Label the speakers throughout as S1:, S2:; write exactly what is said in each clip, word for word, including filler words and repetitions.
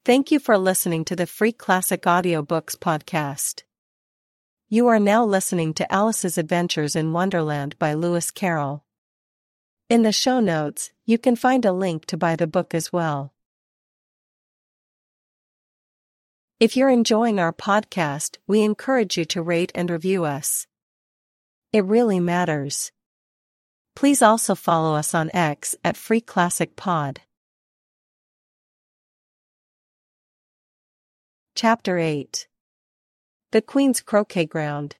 S1: Thank you for listening to the Free Classic Audiobooks podcast. You are now listening to Alice's Adventures in Wonderland by Lewis Carroll. In the show notes, you can find a link to buy the book as well. If you're enjoying our podcast, we encourage you to rate and review us. It really matters. Please also follow us on X at Free Classic Pod. Chapter eight. The Queen's Croquet Ground.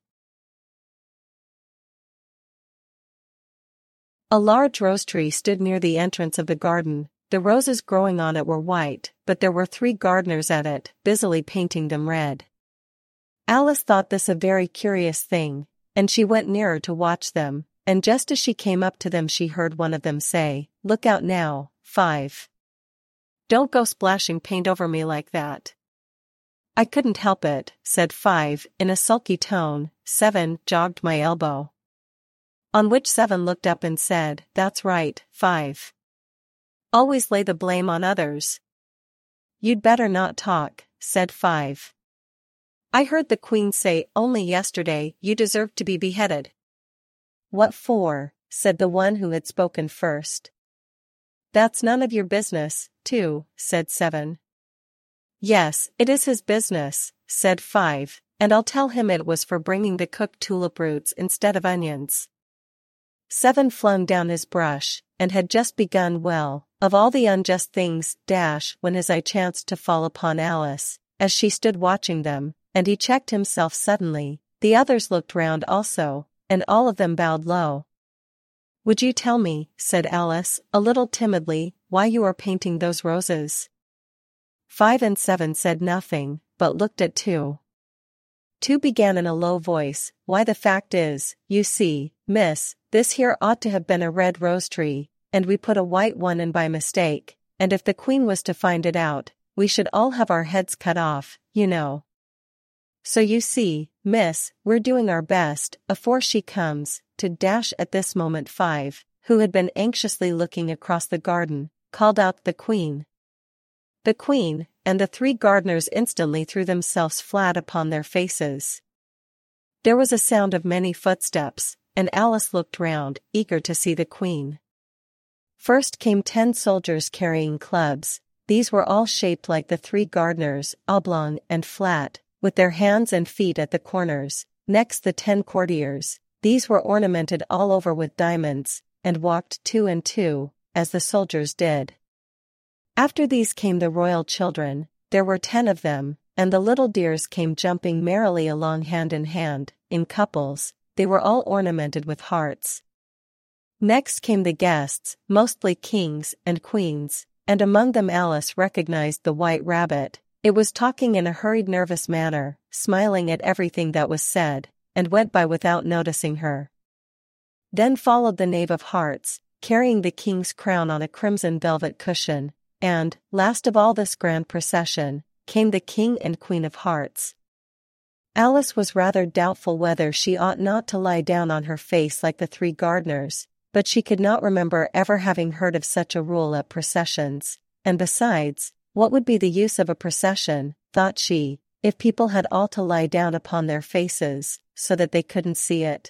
S1: A large rose tree stood near the entrance of the garden. The roses growing on it were white, but there were three gardeners at it, busily painting them red. Alice thought this a very curious thing, and she went nearer to watch them, and just as she came up to them she heard one of them say, "Look out now, Five. Don't go splashing paint over me like that." "I couldn't help it," said Five, in a sulky tone. Seven jogged my elbow. On which Seven looked up and said, "That's right, Five. Always lay the blame on others." "You'd better not talk," said Five. "I heard the Queen say only yesterday you deserved to be beheaded." "What for?" said the one who had spoken first. "That's none of your business, too," said Seven. "Yes, it is his business," said Five, "and I'll tell him it was for bringing the cooked tulip roots instead of onions." Seven flung down his brush, and had just begun well, of all the unjust things, dash, when his eye chanced to fall upon Alice, as she stood watching them, and he checked himself suddenly. The others looked round also, and all of them bowed low. "Would you tell me," said Alice, a little timidly, "why you are painting those roses?" Five and Seven said nothing, but looked at Two. Two began in a low voice, "Why, the fact is, you see, miss, this here ought to have been a red rose tree, and we put a white one in by mistake, and if the Queen was to find it out, we should all have our heads cut off, you know. So you see, miss, we're doing our best, afore she comes, to dash." At this moment Five, who had been anxiously looking across the garden, called out, "The Queen! The Queen!" and the three gardeners instantly threw themselves flat upon their faces. There was a sound of many footsteps, and Alice looked round, eager to see the Queen. First came ten soldiers carrying clubs. These were all shaped like the three gardeners, oblong and flat, with their hands and feet at the corners. Next the ten courtiers. These were ornamented all over with diamonds, and walked two and two, as the soldiers did. After these came the royal children. There were ten of them, and the little dears came jumping merrily along hand in hand, in couples. They were all ornamented with hearts. Next came the guests, mostly kings and queens, and among them Alice recognized the White Rabbit. It was talking in a hurried, nervous manner, smiling at everything that was said, and went by without noticing her. Then followed the Knave of Hearts, carrying the king's crown on a crimson velvet cushion, and, last of all this grand procession, came the King and Queen of Hearts. Alice was rather doubtful whether she ought not to lie down on her face like the three gardeners, but she could not remember ever having heard of such a rule at processions, and besides, what would be the use of a procession, thought she, if people had all to lie down upon their faces, so that they couldn't see it?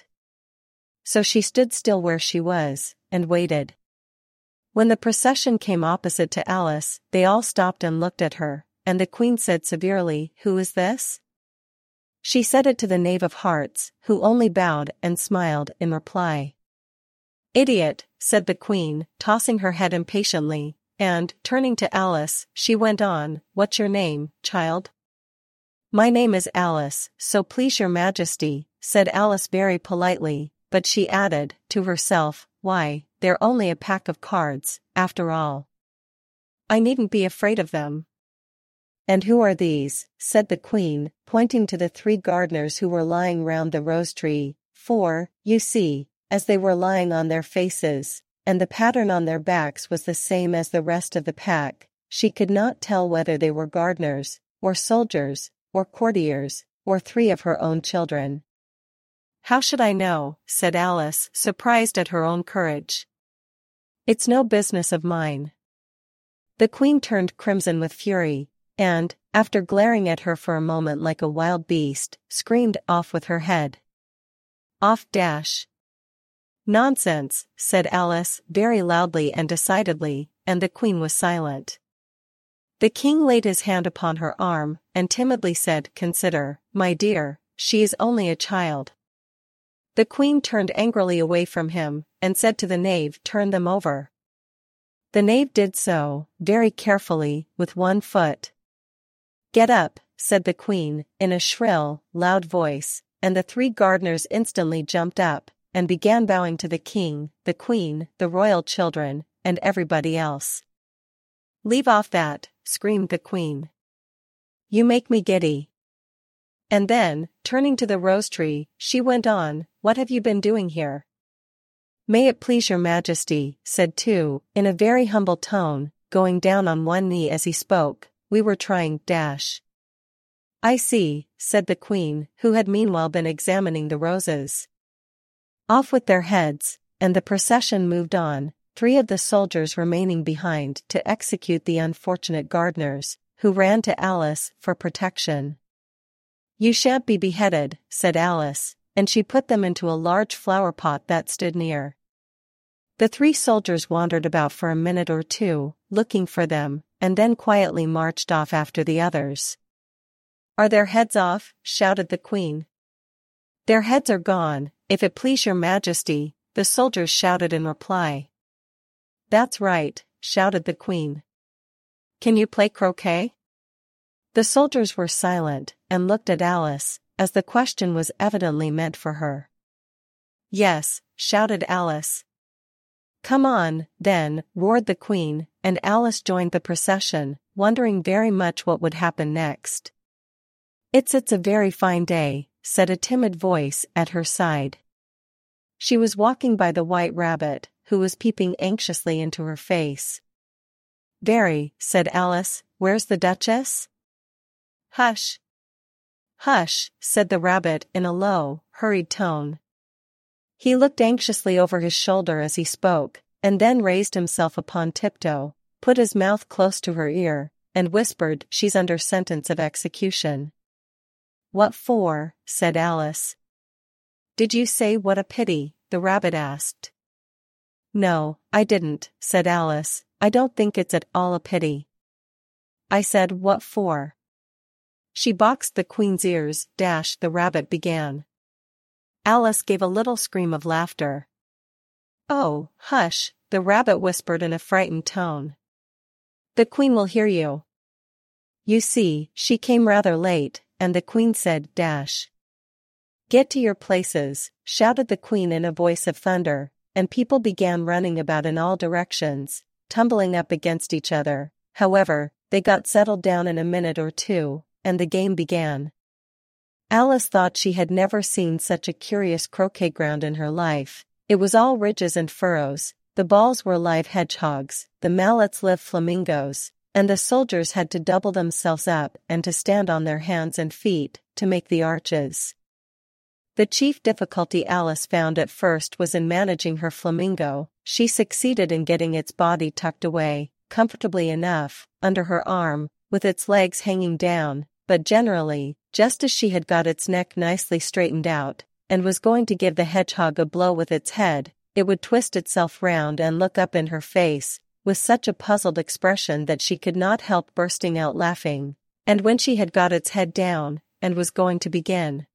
S1: So she stood still where she was, and waited. When the procession came opposite to Alice, they all stopped and looked at her, and the Queen said severely, "Who is this?" She said it to the Knave of Hearts, who only bowed and smiled in reply. "Idiot," said the Queen, tossing her head impatiently, and, turning to Alice, she went on, "What's your name, child?" "My name is Alice, so please your Majesty," said Alice very politely, but she added, to herself, "Why, they're only a pack of cards, after all. I needn't be afraid of them." "And who are these?" said the Queen, pointing to the three gardeners who were lying round the rose tree, for, you see, as they were lying on their faces, and the pattern on their backs was the same as the rest of the pack, she could not tell whether they were gardeners, or soldiers, or courtiers, or three of her own children. "How should I know?" said Alice, surprised at her own courage. "It's no business of mine." The Queen turned crimson with fury. and, after glaring at her for a moment like a wild beast, screamed off with her head. Off dash. Nonsense, said Alice, very loudly and decidedly, and the Queen was silent. The King laid his hand upon her arm, and timidly said, "Consider, my dear, she is only a child." The Queen turned angrily away from him, and said to the knave, "Turn them over." The knave did so, very carefully, with one foot. "Get up," said the Queen, in a shrill, loud voice, and the three gardeners instantly jumped up, and began bowing to the King, the Queen, the royal children, and everybody else. "Leave off that," screamed the Queen. "You make me giddy." And then, turning to the rose tree, she went on, "What have you been doing here?" "May it please your Majesty," said two, in a very humble tone, going down on one knee as he spoke, "we were trying dash." "I see," said the Queen, who had meanwhile been examining the roses. Off with their heads, and the procession moved on, three of the soldiers remaining behind to execute the unfortunate gardeners, who ran to Alice for protection. "You shan't be beheaded," said Alice, and she put them into a large flower pot that stood near. The three soldiers wandered about for a minute or two, looking for them, and then quietly marched off after the others. "Are their heads off?" shouted the Queen. "Their heads are gone, if it please your Majesty," the soldiers shouted in reply. "That's right," shouted the Queen. "Can you play croquet?" The soldiers were silent, and looked at Alice, as the question was evidently meant for her. "Yes," shouted Alice. "Come on, then," roared the Queen, and Alice joined the procession, wondering very much what would happen next. It's it's a very fine day," said a timid voice at her side. She was walking by the White Rabbit, who was peeping anxiously into her face. "Very," said Alice. "Where's the Duchess?" "Hush! Hush," said the Rabbit in a low, hurried tone. He looked anxiously over his shoulder as he spoke, and then raised himself upon tiptoe, put his mouth close to her ear, and whispered, "She's under sentence of execution." "What for?" said Alice. "Did you say what a pity?" the Rabbit asked. "No, I didn't," said Alice. "I don't think it's at all a pity. I said what for." "She boxed the Queen's ears, dash," the Rabbit began. Alice gave a little scream of laughter. "Oh, hush," the Rabbit whispered in a frightened tone. "The Queen will hear you." You see, she came rather late, and the Queen said, dash. "Get to your places," shouted the Queen in a voice of thunder, and people began running about in all directions, tumbling up against each other. However, they got settled down in a minute or two, and the game began. Alice thought she had never seen such a curious croquet ground in her life. It was all ridges and furrows, the balls were live hedgehogs, the mallets live flamingos, and the soldiers had to double themselves up and to stand on their hands and feet to make the arches. The chief difficulty Alice found at first was in managing her flamingo. She succeeded in getting its body tucked away, comfortably enough, under her arm, with its legs hanging down, but generally, just as she had got its neck nicely straightened out, and was going to give the hedgehog a blow with its head, it would twist itself round and look up in her face, with such a puzzled expression that she could not help bursting out laughing, and when she had got its head down, and was going to begin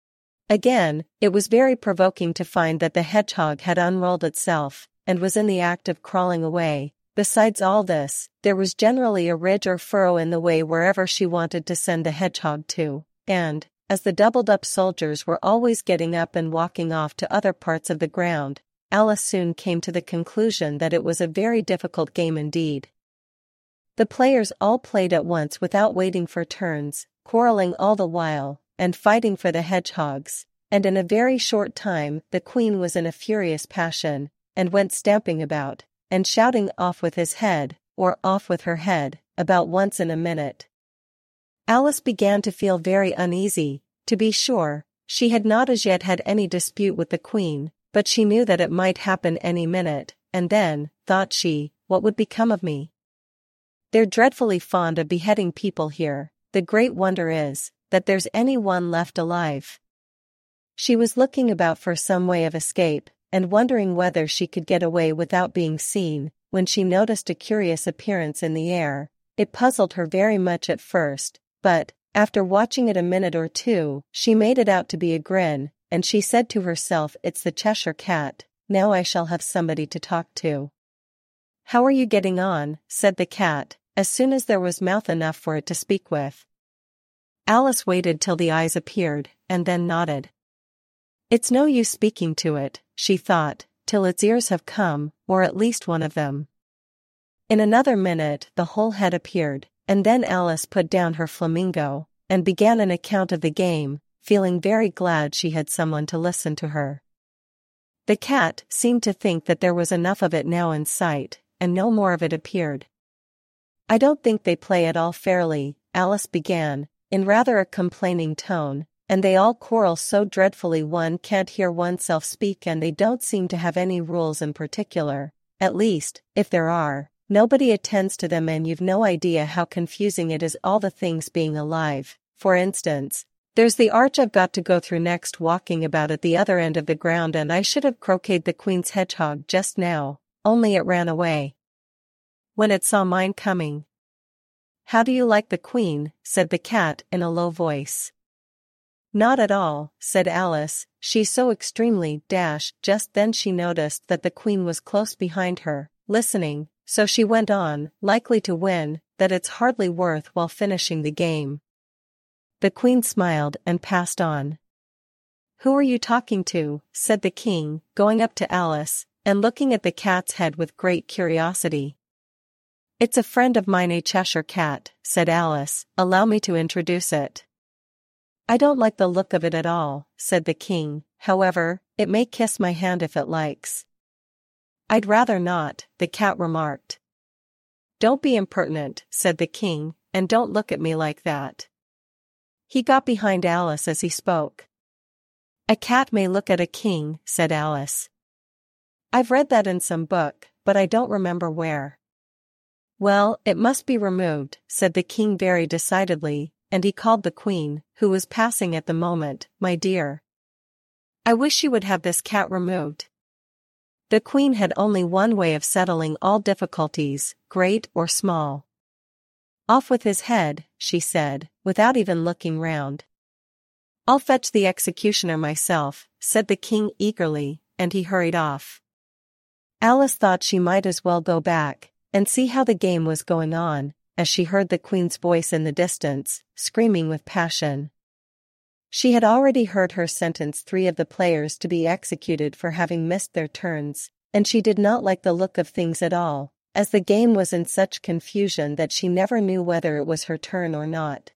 S1: again, it was very provoking to find that the hedgehog had unrolled itself, and was in the act of crawling away. Besides all this, there was generally a ridge or furrow in the way wherever she wanted to send the hedgehog to, and, as the doubled-up soldiers were always getting up and walking off to other parts of the ground, Alice soon came to the conclusion that it was a very difficult game indeed. The players all played at once without waiting for turns, quarreling all the while, and fighting for the hedgehogs, and in a very short time the Queen was in a furious passion, and went stamping about, and shouting off with his head, or off with her head, about once in a minute. Alice began to feel very uneasy. To be sure, she had not as yet had any dispute with the Queen, but she knew that it might happen any minute, and then, thought she, what would become of me? They're dreadfully fond of beheading people here. The great wonder is that there's any one left alive." She was looking about for some way of escape, and wondering whether she could get away without being seen, when she noticed a curious appearance in the air. It puzzled her very much at first, but, after watching it a minute or two, she made it out to be a grin, and she said to herself, "It's the Cheshire Cat, now I shall have somebody to talk to." "How are you getting on?" said the cat, as soon as there was mouth enough for it to speak with. Alice waited till the eyes appeared, and then nodded. "It's no use speaking to it," she thought, "till its ears have come, or at least one of them." In another minute the whole head appeared, and then Alice put down her flamingo, and began an account of the game, feeling very glad she had someone to listen to her. The cat seemed to think that there was enough of it now in sight, and no more of it appeared. "I don't think they play at all fairly," Alice began, in rather a complaining tone, "and they all quarrel so dreadfully one can't hear oneself speak, and they don't seem to have any rules in particular. At least, if there are, nobody attends to them, and you've no idea how confusing it is, all the things being alive. For instance, there's the arch I've got to go through next, walking about at the other end of the ground, and I should have croqueted the Queen's hedgehog just now, only it ran away when it saw mine coming." "How do you like the Queen?" said the cat in a low voice. "Not at all," said Alice, "she's so extremely dash." Just then she noticed that the Queen was close behind her, listening, so she went on, "Likely to win, that it's hardly worth while finishing the game." The Queen smiled and passed on. "Who are you talking to?" said the King, going up to Alice, and looking at the cat's head with great curiosity. "It's a friend of mine, a Cheshire Cat," said Alice. "Allow me to introduce it." "I don't like the look of it at all," said the King. "However, it may kiss my hand if it likes." "I'd rather not," the cat remarked. "Don't be impertinent," said the King, "and don't look at me like that." He got behind Alice as he spoke. "A cat may look at a king," said Alice. "I've read that in some book, but I don't remember where." "Well, it must be removed," said the King very decidedly, and he called the Queen, who was passing at the moment, "My dear, I wish you would have this cat removed." The Queen had only one way of settling all difficulties, great or small. "Off with his head," she said, without even looking round. "I'll fetch the executioner myself," said the King eagerly, and he hurried off. Alice thought she might as well go back and see how the game was going on, as she heard the Queen's voice in the distance, screaming with passion. She had already heard her sentence three of the players to be executed for having missed their turns, and she did not like the look of things at all, as the game was in such confusion that she never knew whether it was her turn or not.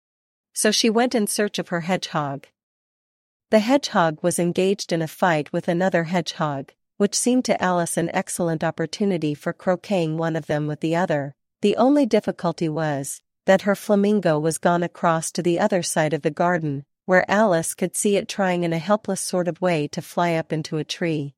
S1: So she went in search of her hedgehog. The hedgehog was engaged in a fight with another hedgehog, which seemed to Alice an excellent opportunity for croqueting one of them with the other. The only difficulty was that her flamingo was gone across to the other side of the garden, where Alice could see it trying in a helpless sort of way to fly up into a tree.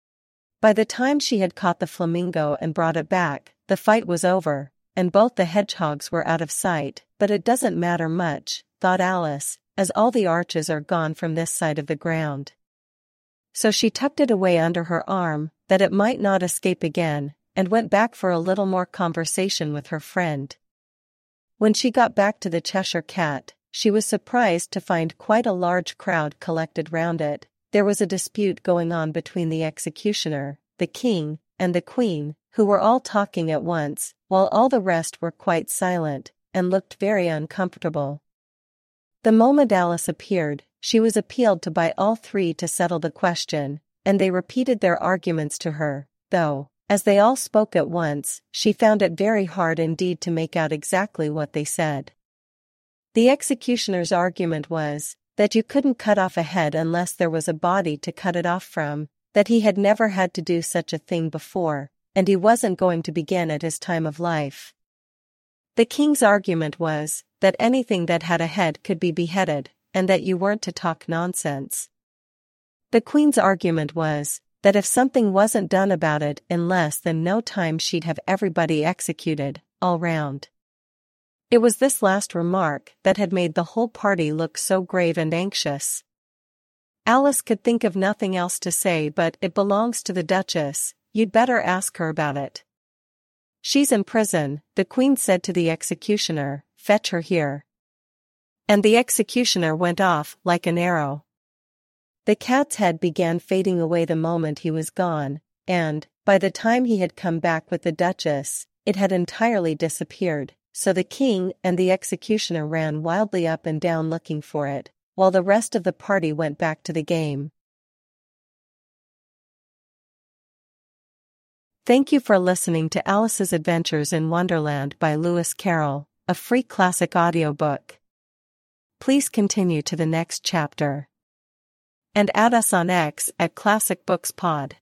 S1: By the time she had caught the flamingo and brought it back, the fight was over, and both the hedgehogs were out of sight. "But it doesn't matter much," thought Alice, "as all the arches are gone from this side of the ground." So she tucked it away under her arm, that it might not escape again, and went back for a little more conversation with her friend. When she got back to the Cheshire Cat, she was surprised to find quite a large crowd collected round it. There was a dispute going on between the executioner, the King, and the Queen, who were all talking at once, while all the rest were quite silent, and looked very uncomfortable. The moment Alice appeared, she was appealed to by all three to settle the question, and they repeated their arguments to her, though, as they all spoke at once, she found it very hard indeed to make out exactly what they said. The executioner's argument was that you couldn't cut off a head unless there was a body to cut it off from, that he had never had to do such a thing before, and he wasn't going to begin at his time of life. The King's argument was that anything that had a head could be beheaded, and that you weren't to talk nonsense. The Queen's argument was that if something wasn't done about it in less than no time she'd have everybody executed, all round. It was this last remark that had made the whole party look so grave and anxious. Alice could think of nothing else to say but, "It belongs to the Duchess, you'd better ask her about it." "She's in prison," the Queen said to the executioner, "fetch her here." And the executioner went off like an arrow. The cat's head began fading away the moment he was gone, and, by the time he had come back with the Duchess, it had entirely disappeared, so the king and the executioner ran wildly up and down looking for it, while the rest of the party went back to the game. Thank you for listening to Alice's Adventures in Wonderland by Lewis Carroll, a free classic audiobook. Please continue to the next chapter. And add us on X at Classic Books Pod.